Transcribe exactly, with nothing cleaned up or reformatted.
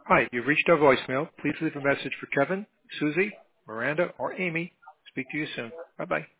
Hi, you've reached our voicemail. Please leave a message for Kevin, Susie, Miranda, or Amy. Speak to you soon. Bye-bye.